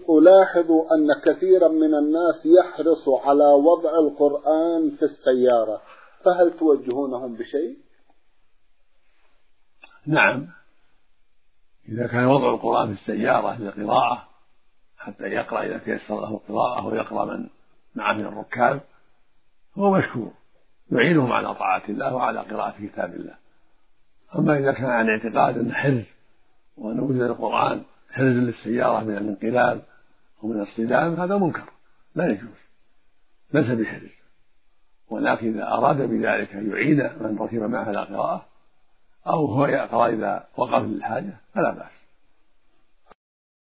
ألاحظ أن كثيرا من الناس يحرص على وضع القرآن في السيارة، فهل توجهونهم بشيء؟ نعم، إذا كان وضع القرآن في السيارة للقراءة حتى يقرأ إذا تيسر له القراءة ويقرأ من معه من الركاب هو مشكور، يعينهم على طاعة الله وعلى قراءة كتاب الله. أما إذا كان عن اعتقاد أن حرز وأن وجد القرآن حرز للسيارة من الانقلاب ومن الصدام هذا منكر لا يجوز، ليس بحرز، ولكن إذا أراد بذلك يعين من ركب معه على قراءة أو هو يقرأ إذا وقف للحاجة فلا بأس.